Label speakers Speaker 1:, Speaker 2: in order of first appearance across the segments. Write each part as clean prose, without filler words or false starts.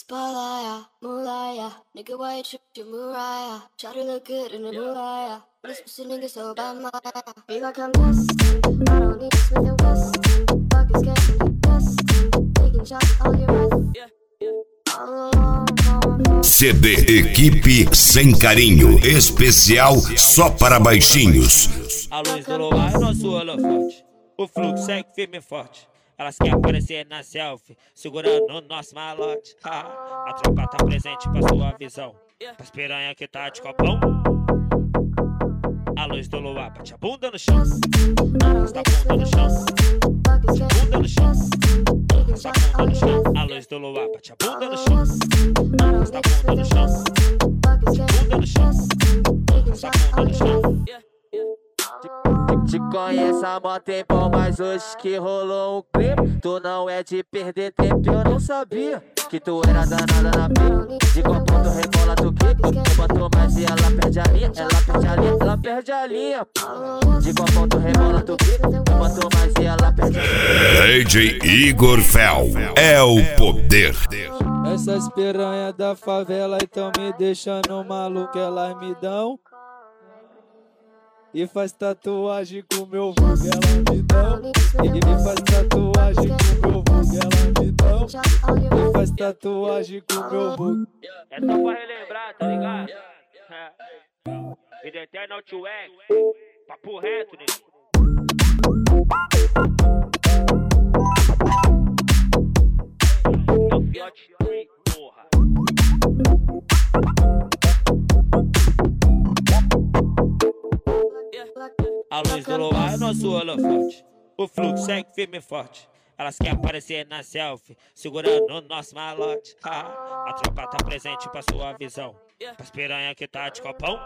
Speaker 1: Spotlight, moonlight, nigga, why you tripped your Mariah? Try to look good in the moonlight, but this pussy nigga so bad, my. Feel like I'm destined, I don't need to Smith and Wesson. Fuck is getting destined, taking shots all your breath. All alone,
Speaker 2: CD Equipe Sem Carinho, especial só para baixinhos.
Speaker 3: A luz do luar é nosso holofote, o fluxo segue firme e forte. Elas querem aparecer na selfie, segurando o nosso malote. A tropa tá presente pra sua visão, pras piranha que tá de copão. A luz do luar bate a bunda no chão, está a bunda no chão, bunda no chão, está a bunda no chão. A luz do luar bate a bunda no chão, está a bunda no chão, bunda no chão, está a bunda no chão.
Speaker 4: Te conheço há mó tempão, mas hoje que rolou um clipe. Tu não é de perder tempo, eu não sabia que tu era danada na pica. De qual ponto rebola tu quica, tu botou mais e ela perde a linha. Ela perde a linha, ela perde a linha. De qual ponto rebola tu quica, tu botou mais e ela perde a linha.
Speaker 2: DJ Igor Fel é o poder.
Speaker 5: Essas piranha da favela então me deixando maluco, elas me dão e faz tatuagem com meu vulgo, ela me dão. E me faz tatuagem com meu vulgo, ela me dão. E faz tatuagem com meu vulgo.
Speaker 3: É só pra relembrar, tá ligado? Vida eterna ao tio X, papo reto, né? É o fiote, porra. A luz do luar é nosso holofote, o fluxo segue firme e forte. Elas querem aparecer na selfie, segurando o nosso malote. A tropa tá presente pra sua visão, pras piranha que tá de copão.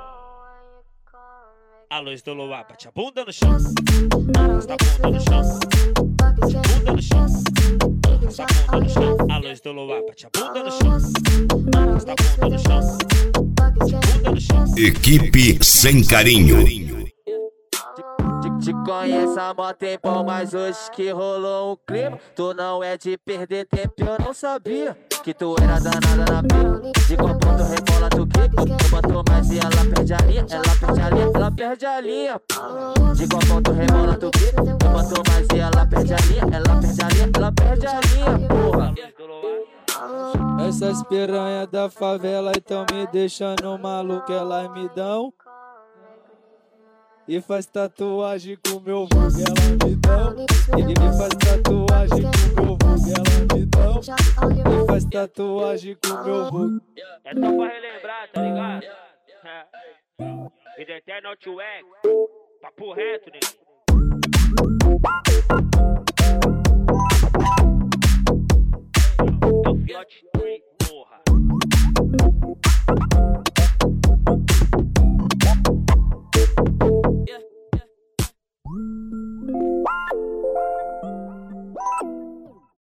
Speaker 3: A luz do luar bate a bunda no chão, está a bunda no chão, bunda no chão, está a bunda no chão. A luz do luar bate a bunda no chão, está a bunda no chão, bunda no chão.
Speaker 2: Equipe Sem Carinho.
Speaker 4: Te conheço há mó tempão, mas hoje que rolou um clima. Tu não é de perder tempo, eu não sabia que tu era danada na pica. De qual ponto rebola tu quica, tu botou mais e ela perde a linha. Ela perde a linha, ela perde a linha. De qual ponto rebola tu quica, tu botou mais e ela perde a linha. Ela perde a linha, ela perde a linha, porra.
Speaker 5: Essas piranha da favela então me deixando maluco, elas me dão e faz tatuagem com meu vulgo, ela me dão. E me faz tatuagem com meu vulgo, ela me dão. E faz tatuagem com meu vulgo.
Speaker 3: É só pra relembrar, tá ligado? Vida eterna ao tio X, papo reto, né?